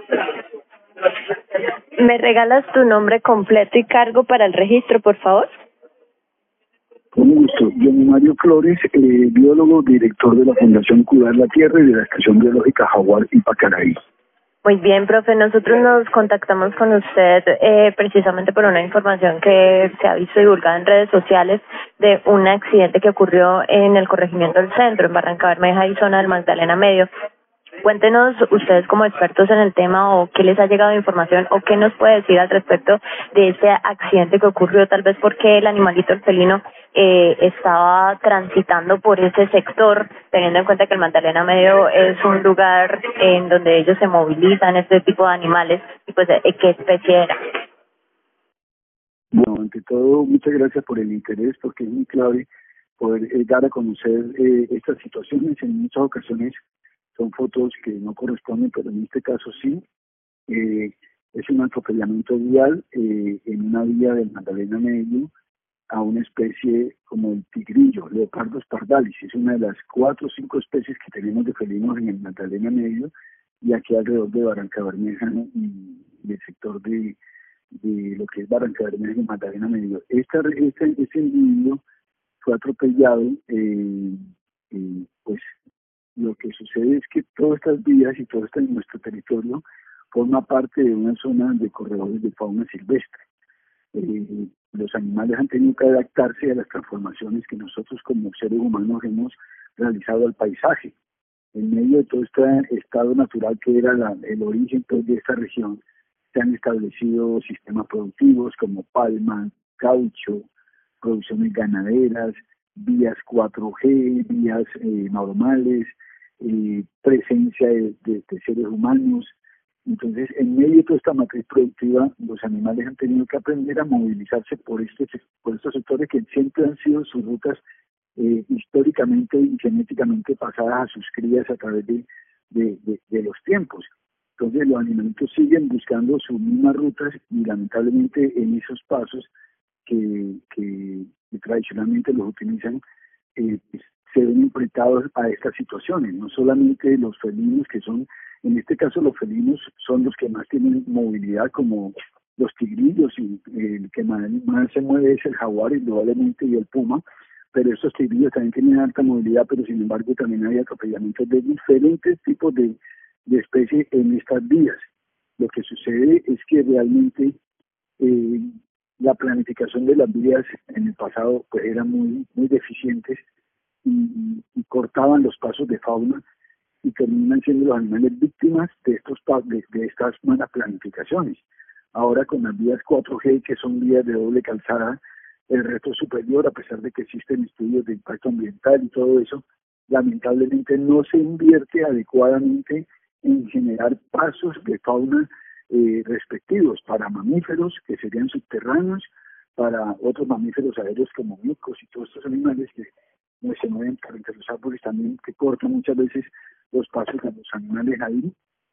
¿Me regalas tu nombre completo y cargo para el registro, por favor? Con gusto. Yo, Mario Flores, biólogo, director de la Fundación Cuidar la Tierra y de la Estación Biológica Jaguar y Pacaraí. Muy bien, profe. Nosotros nos contactamos con usted precisamente por una información que se ha visto divulgada en redes sociales de un accidente que ocurrió en el corregimiento del centro, en Barranca Bermeja y zona del Magdalena Medio. Cuéntenos ustedes como expertos en el tema o qué les ha llegado de información o qué nos puede decir al respecto de este accidente que ocurrió, tal vez porque el animalito, el felino, estaba transitando por ese sector, teniendo en cuenta que el Magdalena Medio es un lugar en donde ellos se movilizan, este tipo de animales, y pues qué especie era. Bueno, ante todo, muchas gracias por el interés, porque es muy clave poder dar a conocer estas situaciones. En muchas ocasiones son fotos que no corresponden, pero en este caso sí. Es un atropellamiento vial en una vía del Magdalena Medio a una especie como el tigrillo, Leopardus pardalis. Es una de las 4 o 5 especies que tenemos de felinos en el Magdalena Medio y aquí alrededor de Barranca Bermeja y del sector de lo que es Barranca Bermeja y Magdalena Medio. Este individuo fue atropellado, pues lo que sucede es que todas estas vías y todo esto en nuestro territorio forma parte de una zona de corredores de fauna silvestre. Los animales han tenido que adaptarse a las transformaciones que nosotros como seres humanos hemos realizado al paisaje. En medio de todo este estado natural que era el origen pues, de esta región, se han establecido sistemas productivos como palma, caucho, producciones ganaderas, vías 4G, vías normales, presencia de seres humanos. Entonces, en medio de toda esta matriz productiva, los animales han tenido que aprender a movilizarse por estos sectores que siempre han sido sus rutas históricamente y genéticamente pasadas a sus crías a través de los tiempos. Entonces, los animalitos siguen buscando sus mismas rutas y lamentablemente en esos pasos que tradicionalmente los utilizan, se ven enfrentados a estas situaciones. No solamente los felinos, que son, en este caso los felinos son los que más tienen movilidad, como los tigrillos, y el que más se mueve es el jaguar indudablemente y el puma, pero estos tigrillos también tienen alta movilidad, pero sin embargo también hay atropellamientos de diferentes tipos de especies en estas vías. Lo que sucede es que realmente la planificación de las vías en el pasado pues eran muy deficientes y cortaban los pasos de fauna y terminan siendo los animales víctimas de estas malas planificaciones. Ahora con las vías 4G, que son vías de doble calzada, el reto superior, a pesar de que existen estudios de impacto ambiental y todo eso, lamentablemente no se invierte adecuadamente en generar pasos de fauna respectivos para mamíferos que serían subterráneos, para otros mamíferos aéreos como micos y todos estos animales que se mueven entre los árboles también, que cortan muchas veces los pasos de los animales ahí,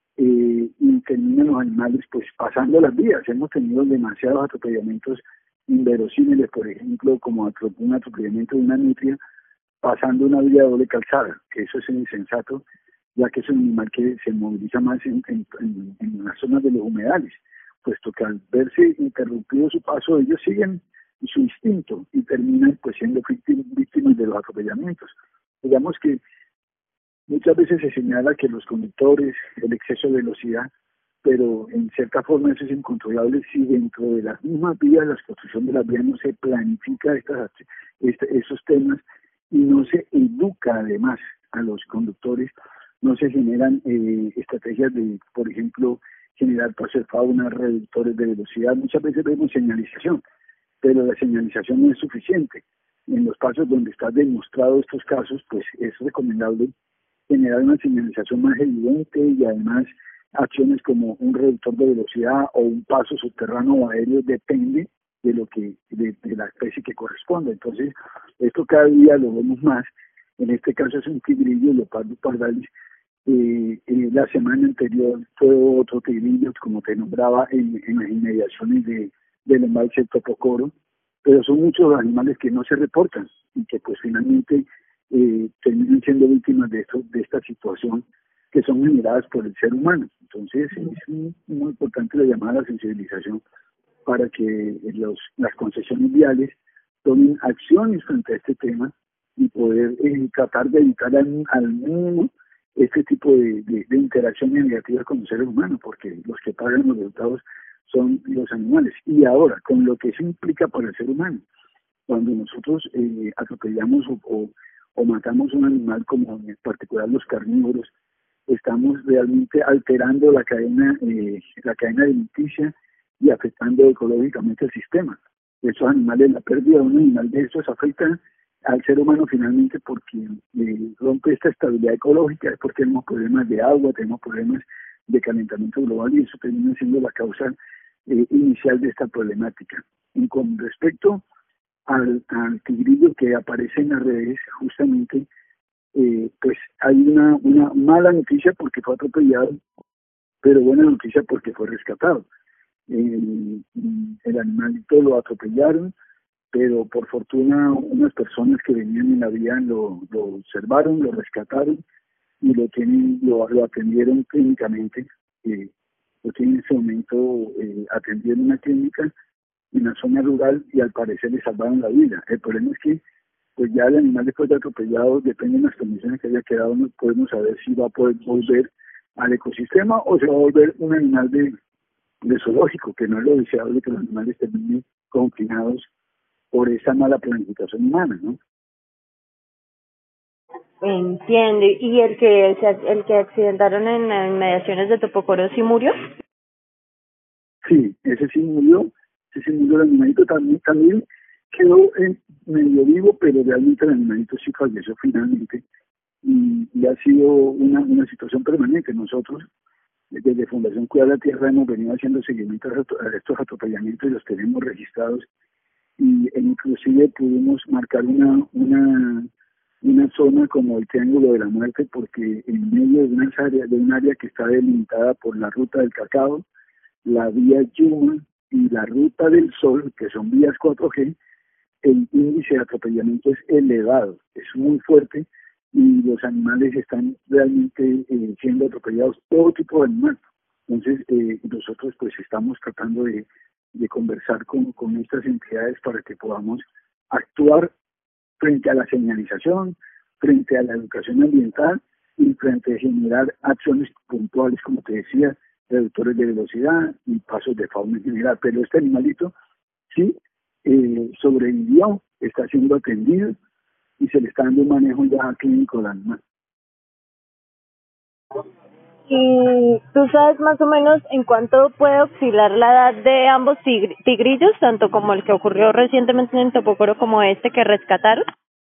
y terminan los animales pues pasando las vías. Hemos tenido demasiados atropellamientos inverosímiles, por ejemplo, como un atropellamiento de una nutria pasando una vía de doble calzada, que eso es insensato, ya que es un animal que se moviliza más en las zonas de los humedales, puesto que al verse interrumpido su paso, ellos siguen su instinto y terminan pues siendo víctimas de los atropellamientos. Digamos que muchas veces se señala que los conductores, el exceso de velocidad, pero en cierta forma eso es incontrolable si dentro de las mismas vías, la construcción de las vías no se planifica esos temas y no se educa además a los conductores, no se generan estrategias de, por ejemplo, generar pasos de fauna, reductores de velocidad. Muchas veces vemos señalización, pero la señalización no es suficiente. En los pasos donde está demostrado estos casos, pues es recomendable generar una señalización más evidente y además acciones como un reductor de velocidad o un paso subterráneo o aéreo, depende de la especie que corresponde. Entonces, esto cada día lo vemos más. En este caso es un tigrillo, Leopardus pardalis. La semana anterior fue otro tigrillo, como te nombraba, en las inmediaciones del embalse Topocoro, pero son muchos los animales que no se reportan y que pues finalmente terminan siendo víctimas de esta situación que son generadas por el ser humano. Entonces es muy importante la llamada a la sensibilización para que las concesiones viales tomen acciones frente a este tema y poder tratar de evitar al mínimo este tipo de interacciones negativas con los seres humanos, porque los que pagan los resultados son los animales. Y ahora, con lo que eso implica para el ser humano, cuando nosotros atropellamos o matamos un animal, como en particular los carnívoros, estamos realmente alterando la cadena alimenticia y afectando ecológicamente el sistema. Esos animales, la pérdida de un animal de estos afecta al ser humano finalmente porque rompe esta estabilidad ecológica, es porque tenemos problemas de agua, tenemos problemas de calentamiento global y eso termina siendo la causa inicial de esta problemática. Y con respecto al tigrillo que aparece en las redes, justamente, pues hay una mala noticia porque fue atropellado, pero buena noticia porque fue rescatado. El animalito lo atropellaron, pero por fortuna unas personas que venían en la vía lo observaron, lo rescataron y lo atendieron clínicamente. Lo tienen en ese momento atendido en una clínica en la zona rural y al parecer le salvaron la vida. El problema es que pues ya el animal después de atropellado, depende de las condiciones que haya quedado, no podemos saber si va a poder volver al ecosistema o se va a volver un animal de zoológico, que no es lo deseable que los animales terminen confinados por esa mala planificación humana, ¿no? Entiendo. ¿Y el que accidentaron en las inmediaciones de Topocoro sí murió? Sí, ese sí murió el animalito también quedó medio vivo, pero realmente el animalito sí falleció finalmente y ha sido una situación permanente. Nosotros desde Fundación Cuidar la Tierra hemos venido haciendo seguimiento a estos atropellamientos y los tenemos registrados e inclusive pudimos marcar una zona como el Triángulo de la Muerte porque en medio de un área que está delimitada por la Ruta del Cacao, la vía Yuma y la Ruta del Sol, que son vías 4G, el índice de atropellamiento es elevado, es muy fuerte y los animales están realmente siendo atropellados, todo tipo de animales. Entonces nosotros pues estamos tratando de conversar con estas entidades para que podamos actuar frente a la señalización, frente a la educación ambiental y frente a generar acciones puntuales, como te decía, reductores de velocidad y pasos de fauna en general. Pero este animalito sí sobrevivió, está siendo atendido y se le está dando un manejo ya clínico al animal. ¿Y tú sabes más o menos en cuánto puede oscilar la edad de ambos tigrillos, tanto como el que ocurrió recientemente en Topocoro como este que rescataron?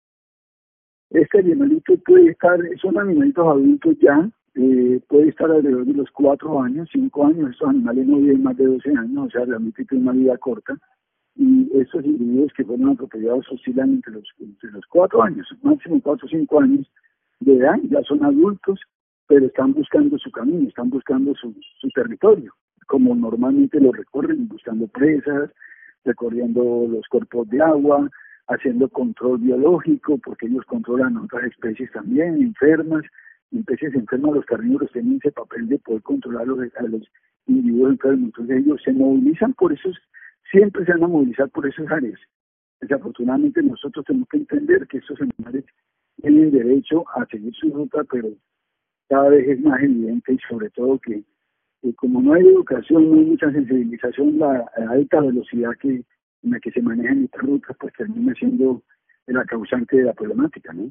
Este animalito puede estar, son animalitos adultos ya, puede estar alrededor de los 4 años, 5 años. Estos animales no viven más de 12 años, o sea, realmente tienen una vida corta. Y estos individuos que fueron atropellados oscilan entre los 4 años, máximo 4 o 5 años de edad, ya son adultos, pero están buscando su camino, están buscando su territorio, como normalmente lo recorren, buscando presas, recorriendo los cuerpos de agua, haciendo control biológico, porque ellos controlan otras especies también, enfermas, especies enfermas, los carnívoros tienen ese papel de poder controlar a los individuos enfermos, entonces ellos se movilizan por esos, siempre se van a movilizar por esas áreas. Desafortunadamente nosotros tenemos que entender que estos animales tienen derecho a seguir su ruta, pero cada vez es más evidente y sobre todo que como no hay educación, no hay mucha sensibilización, la alta velocidad en la que se manejan estas rutas pues termina siendo la causante de la problemática, ¿no?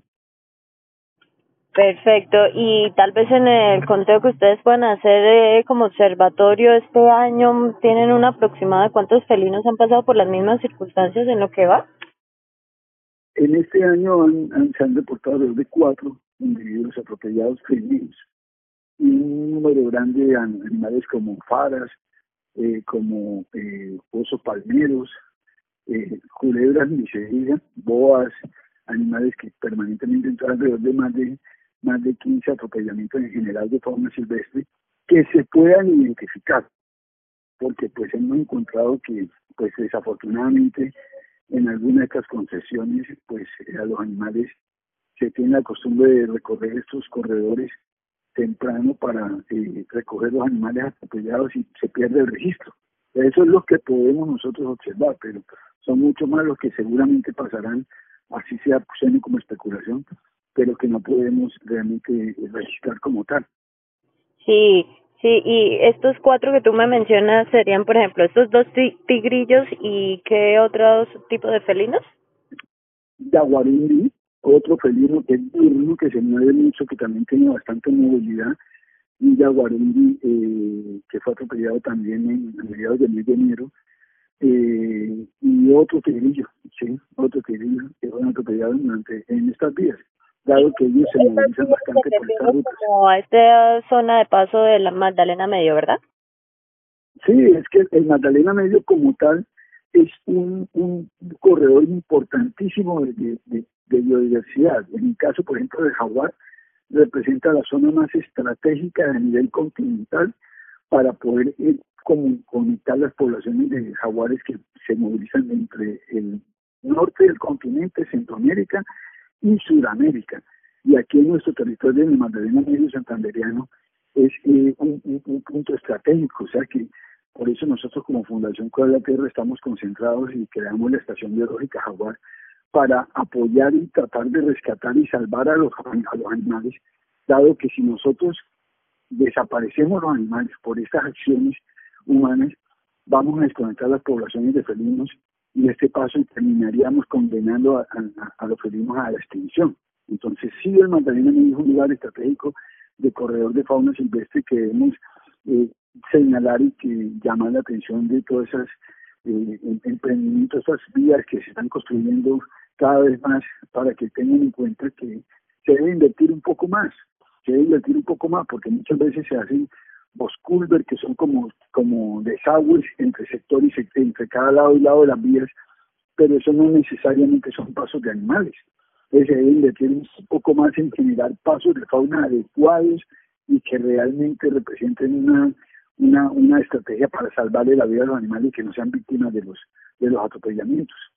Perfecto. Y tal vez en el conteo que ustedes puedan hacer como observatorio este año, ¿tienen un aproximado de cuántos felinos han pasado por las mismas circunstancias en lo que va? En este año se han reportado alrededor de 4 individuos atropellados felinos y un número grande de animales como faras, como osos palmeros, culebras ni se diga, boas, animales que permanentemente entran alrededor de más de 15 atropellamientos en general de fauna silvestre que se puedan identificar, porque pues hemos encontrado que pues desafortunadamente en algunas de estas concesiones pues a los animales se tiene la costumbre de recorrer estos corredores temprano para recoger los animales atropellados y se pierde el registro. Eso es lo que podemos nosotros observar, pero son mucho más los que seguramente pasarán, así sea suene como especulación, pero que no podemos realmente registrar como tal. Sí, sí, y estos cuatro que tú me mencionas serían, por ejemplo, estos dos tigrillos y ¿qué otros tipos de felinos? Yaguarundi, otro felino que es diurno, que se mueve mucho, que también tiene bastante movilidad, y Yaguarundi, que fue atropellado también a mediados del mes de enero, y otro tigrillo, sí, otro tigrillo que fue atropellado en estas vías, dado que ellos se movilizan bastante por estas rutas. Como a esta zona de paso de la Magdalena Medio, ¿verdad? Sí, es que el Magdalena Medio como tal es un corredor importantísimo de biodiversidad. En el caso, por ejemplo, del jaguar, representa la zona más estratégica a nivel continental para poder conectar las poblaciones de jaguares que se movilizan entre el norte del continente, Centroamérica y Sudamérica. Y aquí en nuestro territorio, en el Magdalena Medio Santanderiano, es un punto estratégico, o sea que por eso nosotros como Fundación Cuidar la Tierra estamos concentrados y creamos la Estación Biológica Jaguar para apoyar y tratar de rescatar y salvar a los animales, dado que si nosotros desaparecemos los animales por estas acciones humanas, vamos a desconectar las poblaciones de felinos y en este paso terminaríamos condenando a los felinos a la extinción. Entonces sí, el Magdalena Medio es un lugar estratégico de corredor de fauna silvestre que debemos señalar y que llama la atención de todas esas emprendimientos, esas vías que se están construyendo cada vez más, para que tengan en cuenta que se debe invertir un poco más, porque muchas veces se hacen bosculver que son como desagües entre sector y sector, entre cada lado y lado de las vías, pero eso no necesariamente son pasos de animales. Entonces se debe invertir un poco más en generar pasos de fauna adecuados y que realmente representen una estrategia para salvarle la vida a los animales y que no sean víctimas de los atropellamientos.